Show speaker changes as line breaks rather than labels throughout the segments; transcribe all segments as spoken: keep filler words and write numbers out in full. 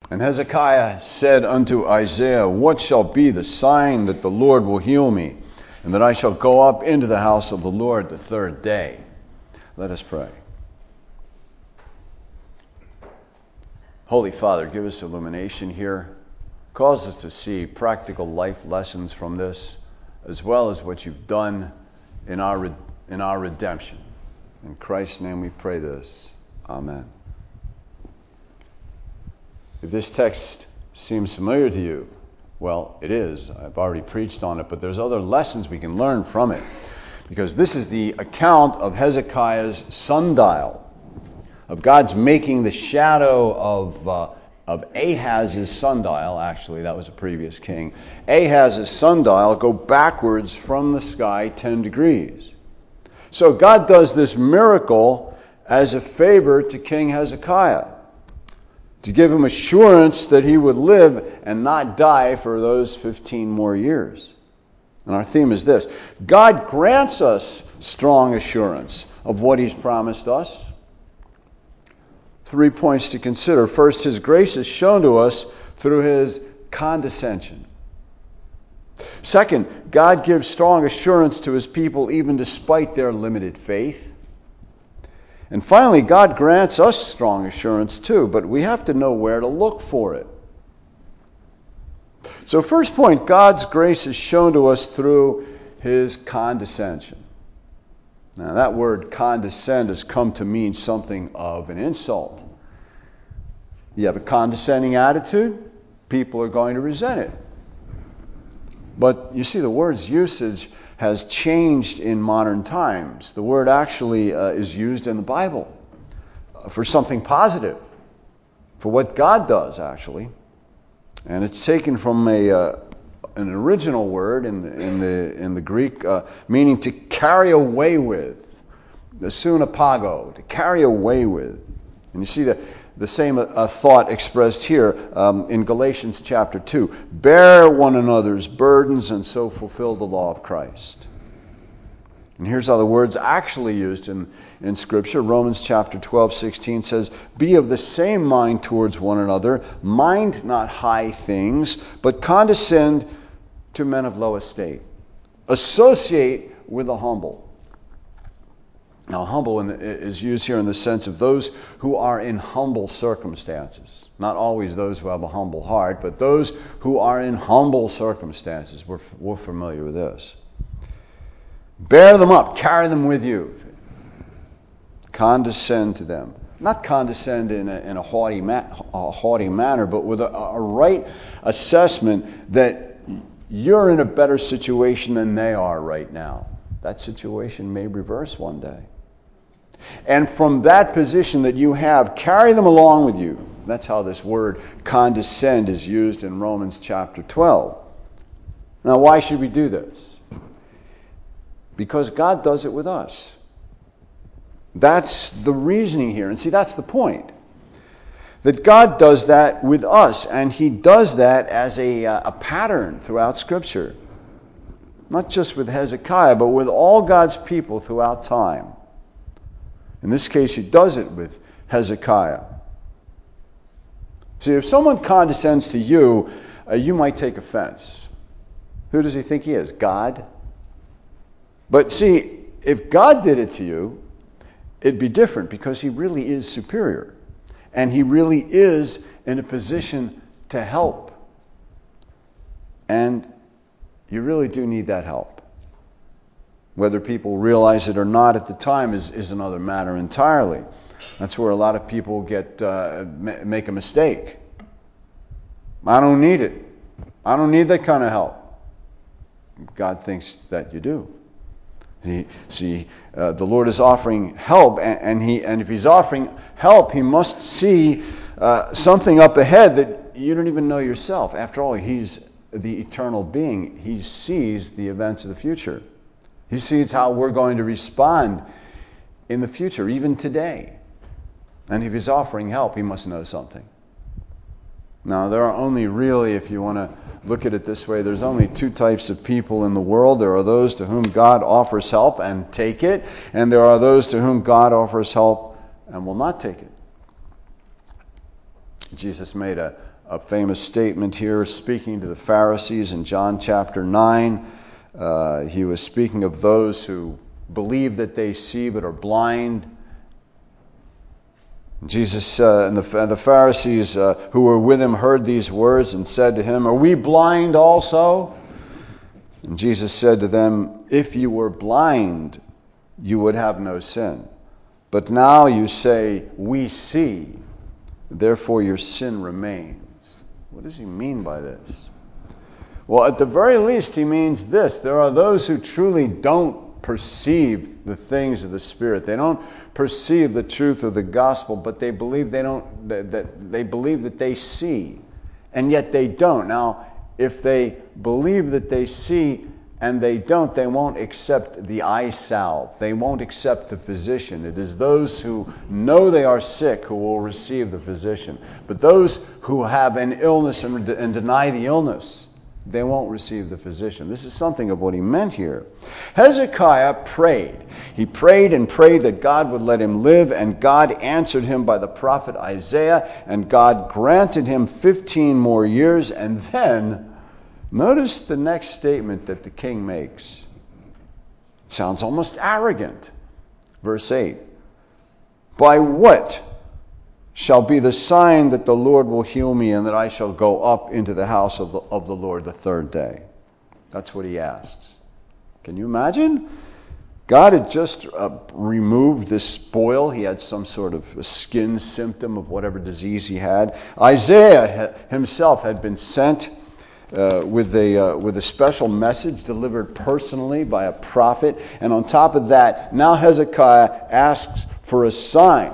And Hezekiah said unto Isaiah, What shall be the sign that the Lord will heal me, and that I shall go up into the house of the Lord the third day? Let us pray. Holy Father, give us illumination here. Cause us to see practical life lessons from this, as well as what you've done in our in our redemption. In Christ's name we pray this. Amen. If this text seems familiar to you, well, it is. I've already preached on it, but there's other lessons we can learn from it. Because this is the account of Hezekiah's sundial, of God's making the shadow of uh, of Ahaz's sundial, actually, that was a previous king, Ahaz's sundial go backwards from the sky ten degrees. So God does this miracle as a favor to King Hezekiah, to give him assurance that he would live and not die for those fifteen more years. And our theme is this: God grants us strong assurance of what he's promised us. Three points to consider. First, his grace is shown to us through his condescension. Second, God gives strong assurance to his people even despite their limited faith. And finally, God grants us strong assurance too, but we have to know where to look for it. So first point, God's grace is shown to us through his condescension. Now that word condescend has come to mean something of an insult. You have a condescending attitude, people are going to resent it. But you see, the word's usage has changed in modern times. The word actually uh, is used in the Bible uh, for something positive, for what God does, actually. And it's taken from a uh, an original word in the in the in the Greek, uh, meaning to carry away with, the sunapago, to carry away with. And you see the the same uh, thought expressed here um, in Galatians chapter two. Bear one another's burdens and so fulfill the law of Christ. And here's how the word's actually used in, in Scripture. Romans chapter twelve, sixteen says, Be of the same mind towards one another, mind not high things, but condescend to men of low estate. Associate with the humble. Now, humble in the, is used here in the sense of those who are in humble circumstances. Not always those who have a humble heart, but those who are in humble circumstances. We're, we're familiar with this. Bear them up, carry them with you. Condescend to them. Not condescend in a, in a, haughty, ma- a haughty manner, but with a, a right assessment that you're in a better situation than they are right now. That situation may reverse one day. And from that position that you have, carry them along with you. That's how this word condescend is used in Romans chapter twelve. Now, why should we do this? Because God does it with us. That's the reasoning here. And see, that's the point. That God does that with us, and he does that as a, a pattern throughout Scripture. Not just with Hezekiah, but with all God's people throughout time. In this case, he does it with Hezekiah. See, if someone condescends to you, uh, you might take offense. Who does he think he is? God? But see, if God did it to you, it'd be different because he really is superior. And he really is in a position to help. And you really do need that help. Whether people realize it or not at the time is, is another matter entirely. That's where a lot of people get uh, make a mistake. I don't need it. I don't need that kind of help. God thinks that you do. See, see uh, the Lord is offering help, and, and he and if he's offering help, he must see uh, something up ahead that you don't even know yourself. After all, he's the eternal being. He sees the events of the future. He sees how we're going to respond in the future, even today. And if he's offering help, he must know something. Now, there are only really, if you want to look at it this way, there's only two types of people in the world. There are those to whom God offers help and take it, and there are those to whom God offers help and will not take it. Jesus made a, a famous statement here, speaking to the Pharisees in John chapter nine. Uh, he was speaking of those who believe that they see but are blind. Jesus uh, and the, the Pharisees uh, who were with him heard these words and said to him, "Are we blind also?" And Jesus said to them, "If you were blind, you would have no sin. But now you say, 'We see,' therefore your sin remains." What does he mean by this? Well, at the very least, he means this. There are those who truly don't perceive the things of the Spirit. They don't perceive the truth of the gospel, but they believe they don't. That they believe that they see, and yet they don't. Now, if they believe that they see and they don't, they won't accept the eye salve. They won't accept the physician. It is those who know they are sick who will receive the physician. But those who have an illness and, and deny the illness, they won't receive the physician. This is something of what he meant here. Hezekiah prayed. He prayed and prayed that God would let him live, and God answered him by the prophet Isaiah, and God granted him fifteen more years. And then, notice the next statement that the king makes. It sounds almost arrogant. Verse eight. "By what shall be the sign that the Lord will heal me, and that I shall go up into the house of the, of the Lord the third day?" That's what he asks. Can you imagine? God had just uh, removed this boil. He had some sort of a skin symptom of whatever disease he had. Isaiah himself had been sent uh, with a uh, with a special message delivered personally by a prophet. And on top of that, now Hezekiah asks for a sign.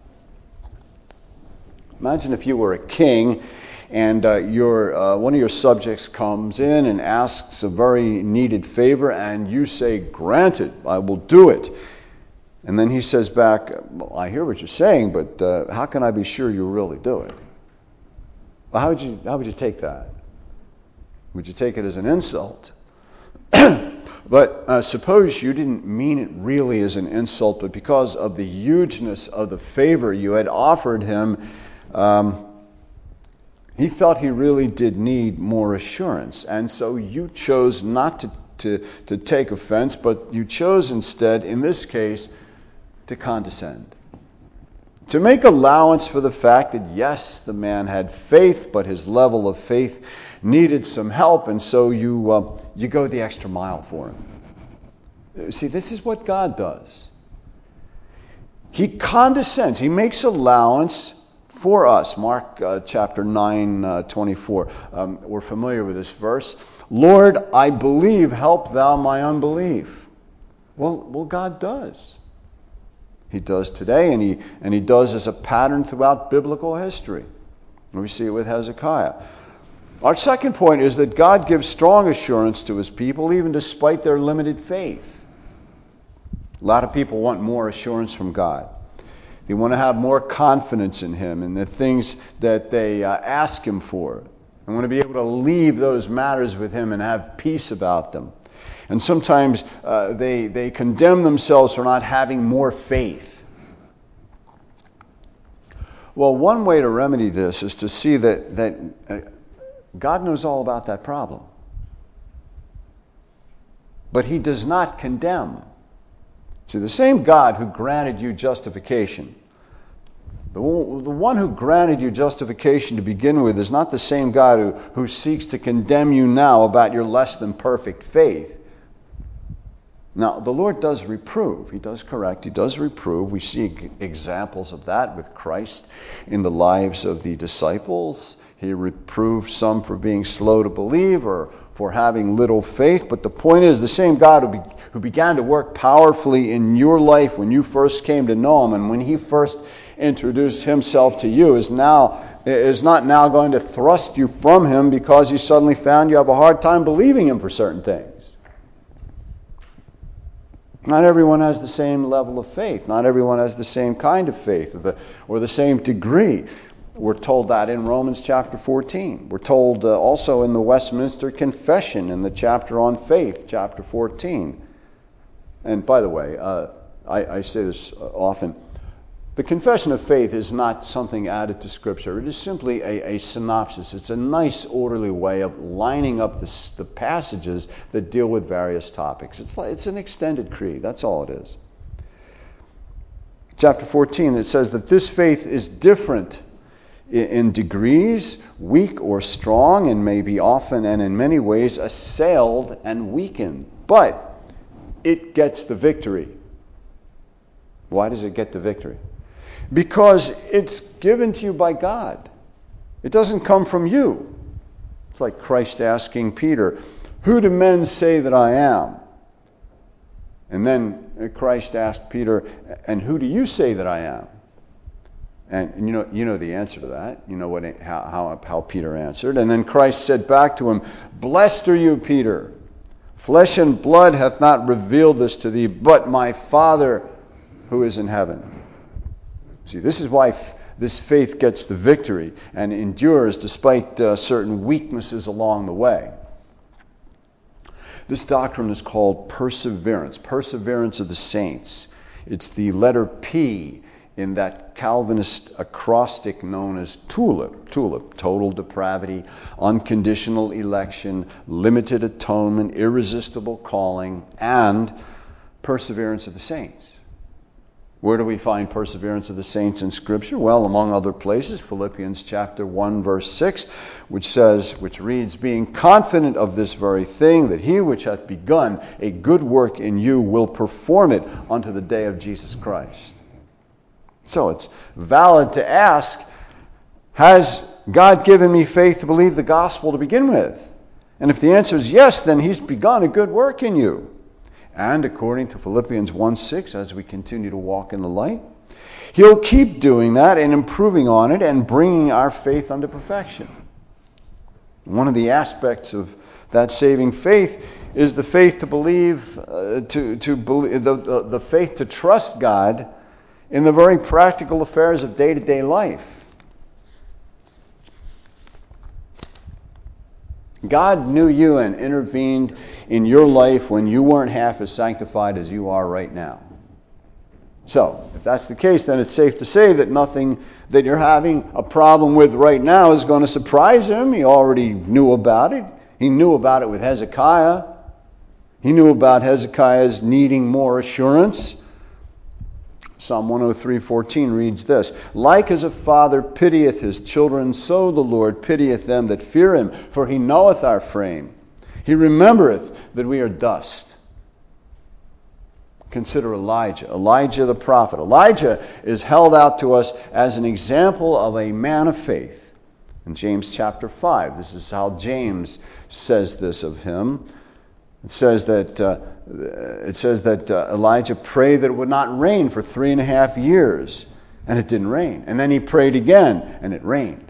Imagine if you were a king and uh, your uh, one of your subjects comes in and asks a very needed favor, and you say, "Granted, I will do it." And then he says back, "Well, I hear what you're saying, but uh, how can I be sure you'll really do it?" Well, how would you how would you take that? Would you take it as an insult? But uh, suppose you didn't mean it really as an insult, but because of the hugeness of the favor you had offered him, um, he felt he really did need more assurance. And so you chose not to, to, to take offense, but you chose instead, in this case, to condescend. To make allowance for the fact that, yes, the man had faith, but his level of faith needed some help, and so you uh, you go the extra mile for him. See, this is what God does. He condescends. He makes allowance for us. Mark uh, chapter nine, uh, twenty-four. Um, we're familiar with this verse. "Lord, I believe, help thou my unbelief." Well, well, God does. He does today, and he and he does as a pattern throughout biblical history. And we see it with Hezekiah. Our second point is that God gives strong assurance to his people, even despite their limited faith. A lot of people want more assurance from God. They want to have more confidence in him and the things that they uh, ask him for. They want to be able to leave those matters with him and have peace about them. And sometimes uh, they, they condemn themselves for not having more faith. Well, one way to remedy this is to see that, that uh, God knows all about that problem. But he does not condemn. See, the same God who granted you justification, the one who granted you justification to begin with, is not the same God who, who seeks to condemn you now about your less than perfect faith. Now, the Lord does reprove. He does correct. He does reprove. We see examples of that with Christ in the lives of the disciples. He reproved some for being slow to believe or for having little faith. But the point is, the same God who, be, who began to work powerfully in your life when you first came to know him, and when he first introduced himself to you, is now is not now going to thrust you from him because you suddenly found you have a hard time believing him for certain things. Not everyone has the same level of faith. Not everyone has the same kind of faith or the, or the same degree. We're told that in Romans chapter fourteen. We're told uh, also in the Westminster Confession in the chapter on faith, chapter fourteen. And by the way, uh, I, I say this often, The confession of faith is not something added to Scripture. It is simply a, a synopsis. It's a nice, orderly way of lining up the, the passages that deal with various topics. It's like, it's an extended creed. That's all it is. Chapter fourteen, it says that this faith is different in, in degrees, weak or strong, and may be often and in many ways assailed and weakened. But it gets the victory. Why does it get the victory? Because it's given to you by God. It doesn't come from you. It's like Christ asking Peter, "Who do men say that I am?" And then Christ asked Peter, "And who do you say that I am?" And you know, you know the answer to that. You know what how, how how Peter answered. And then Christ said back to him, "Blessed are you, Peter. Flesh and blood hath not revealed this to thee, but my Father who is in heaven." See, this is why f- this faith gets the victory and endures despite uh, certain weaknesses along the way. This doctrine is called perseverance, perseverance of the saints. It's the letter P in that Calvinist acrostic known as TULIP. TULIP, total depravity, unconditional election, limited atonement, irresistible calling, and perseverance of the saints. Where do we find perseverance of the saints in Scripture? Well, among other places, Philippians chapter one, verse six, which says, which reads, "Being confident of this very thing, that he which hath begun a good work in you will perform it unto the day of Jesus Christ." So it's valid to ask, has God given me faith to believe the gospel to begin with? And if the answer is yes, then he's begun a good work in you. And according to Philippians one six, as we continue to walk in the light, he'll keep doing that and improving on it and bringing our faith unto perfection. One of the aspects of that saving faith is the faith to believe, uh, to to believe, the, the, the faith to trust God in the very practical affairs of day-to-day life. God knew you and intervened in your life when you weren't half as sanctified as you are right now. So, if that's the case, then it's safe to say that nothing that you're having a problem with right now is going to surprise him. He already knew about it. He knew about it with Hezekiah. He knew about Hezekiah's needing more assurance. Psalm one oh three fourteen reads this, "Like as a father pitieth his children, so the Lord pitieth them that fear him, for he knoweth our frame. He remembereth that we are dust." Consider Elijah. Elijah the prophet. Elijah is held out to us as an example of a man of faith. In James chapter five, this is how James says this of him. It says that uh, it says that uh, Elijah prayed that it would not rain for three and a half years, and it didn't rain. And then he prayed again, and it rained.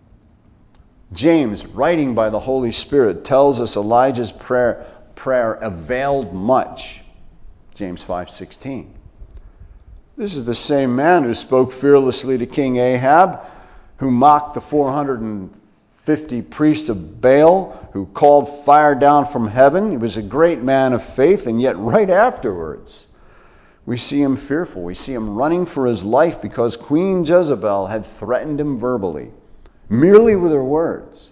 James, writing by the Holy Spirit, tells us Elijah's prayer prayer availed much. James five sixteen. This is the same man who spoke fearlessly to King Ahab, who mocked the four hundred fifty priests of Baal, who called fire down from heaven. He was a great man of faith, and yet right afterwards, we see him fearful. We see him running for his life because Queen Jezebel had threatened him verbally, merely with her words.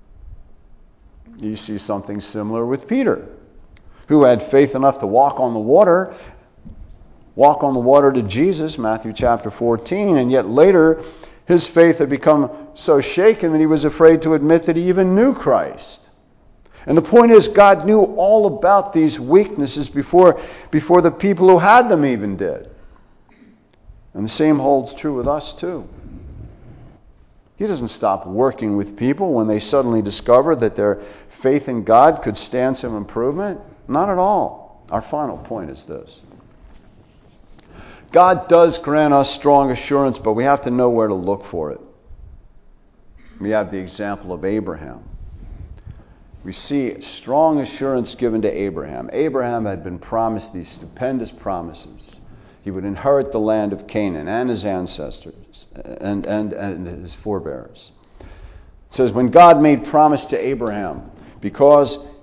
You see something similar with Peter, who had faith enough to walk on the water, walk on the water to Jesus, Matthew chapter fourteen, and yet later his faith had become so shaken that he was afraid to admit that he even knew Christ. And the point is, God knew all about these weaknesses before, before the people who had them even did. And the same holds true with us too. He doesn't stop working with people when they suddenly discover that their faith in God could stand some improvement. Not at all. Our final point is this. God does grant us strong assurance, but we have to know where to look for it. We have the example of Abraham. We see strong assurance given to Abraham. Abraham had been promised these stupendous promises. He would inherit the land of Canaan and his ancestors and, and, and his forebears. It says, when God made promise to Abraham, because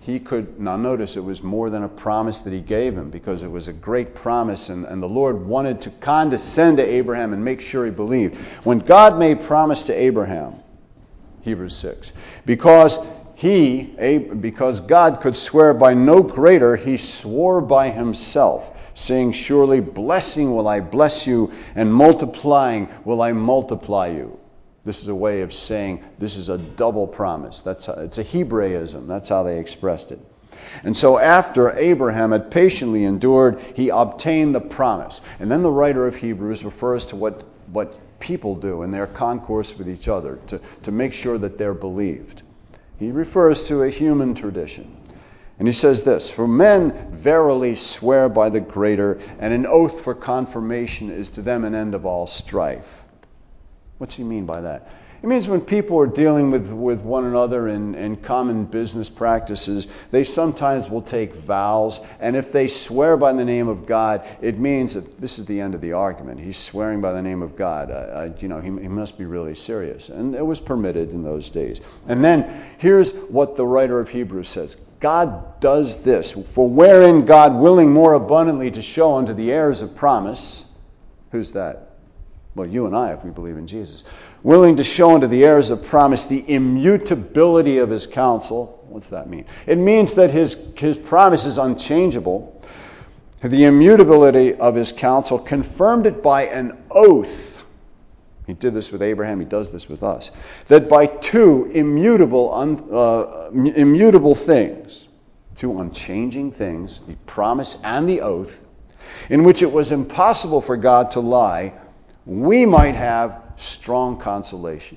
he could, now notice it was more than a promise that he gave him, because it was a great promise, and, and the Lord wanted to condescend to Abraham and make sure he believed. When God made promise to Abraham, Hebrews six, because he, because God could swear by no greater, he swore by himself, saying, surely blessing will I bless you, and multiplying will I multiply you. This is a way of saying this is a double promise. That's how, it's a Hebraism. That's how they expressed it. And so after Abraham had patiently endured, he obtained the promise. And then the writer of Hebrews refers to what, what people do in their concourse with each other to, to make sure that they're believed. He refers to a human tradition. And he says this, for men verily swear by the greater, and an oath for confirmation is to them an end of all strife. What's he mean by that? It means when people are dealing with, with one another in, in common business practices, they sometimes will take vows, and if they swear by the name of God, it means that this is the end of the argument. He's swearing by the name of God. I, I, you know, he, he must be really serious. And it was permitted in those days. And then here's what the writer of Hebrews says. God does this, for wherein God willing more abundantly to show unto the heirs of promise, who's that? Well, you and I, if we believe in Jesus. Willing to show unto the heirs of promise the immutability of his counsel. What's that mean? It means that his, his promise is unchangeable. The immutability of his counsel, confirmed it by an oath. He did this with Abraham. He does this with us. That by two immutable, un, uh, immutable things, two unchanging things, the promise and the oath, in which it was impossible for God to lie, we might have strong consolation.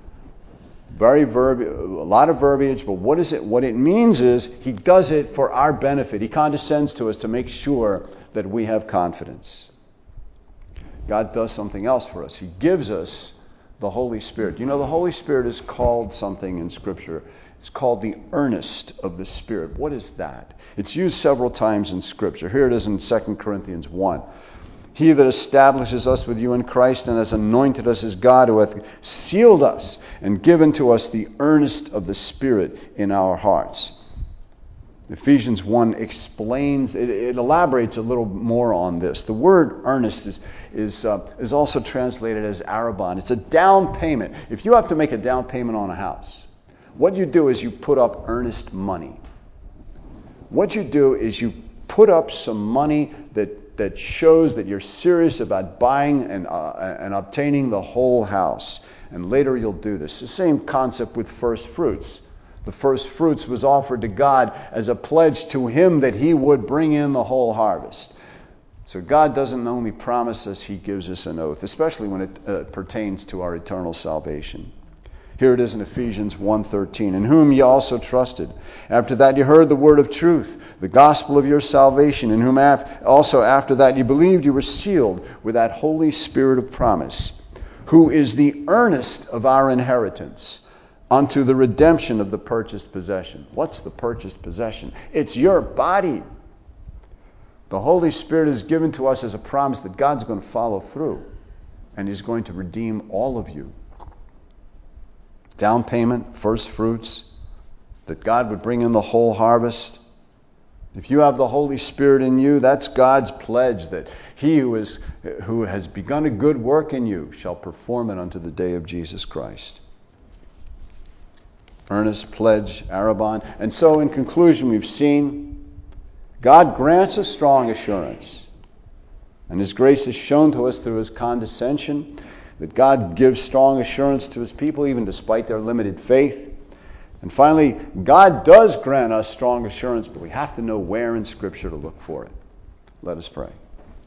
Very verb, a lot of verbiage, but what is it? What it means is he does it for our benefit. He condescends to us to make sure that we have confidence. God does something else for us. He gives us the Holy Spirit. You know, the Holy Spirit is called something in Scripture. It's called the earnest of the Spirit. What is that? It's used several times in Scripture. Here it is in Second Corinthians one. He that establishes us with you in Christ and has anointed us as God, who hath sealed us and given to us the earnest of the Spirit in our hearts. Ephesians one explains, it, it elaborates a little more on this. The word earnest is is uh, is also translated as arabon. It's a down payment. If you have to make a down payment on a house, what you do is you put up earnest money. What you do is you put up some money that that shows that you're serious about buying and uh, and obtaining the whole house. And later you'll do this. The same concept with first fruits. The first fruits was offered to God as a pledge to him that he would bring in the whole harvest. So God doesn't only promise us, he gives us an oath, especially when it uh, pertains to our eternal salvation. Here it is in Ephesians one thirteen, in whom ye also trusted. After that ye heard the word of truth, the gospel of your salvation, in whom also after that ye believed, you were sealed with that Holy Spirit of promise, who is the earnest of our inheritance, unto the redemption of the purchased possession. What's the purchased possession? It's your body. The Holy Spirit is given to us as a promise that God's going to follow through, and he's going to redeem all of you. Down payment, first fruits, that God would bring in the whole harvest. If you have the Holy Spirit in you, that's God's pledge that he who is who has begun a good work in you shall perform it unto the day of Jesus Christ. Earnest, pledge, arabon. And so in conclusion, we've seen God grants us strong assurance. And his grace is shown to us through his condescension, that God gives strong assurance to his people even despite their limited faith. And finally, God does grant us strong assurance, but we have to know where in Scripture to look for it. Let us pray.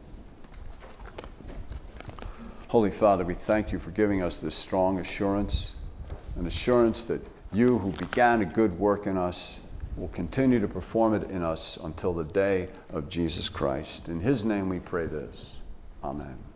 Holy Father, we thank you for giving us this strong assurance, an assurance that you who began a good work in us will continue to perform it in us until the day of Jesus Christ. In his name we pray this. Amen.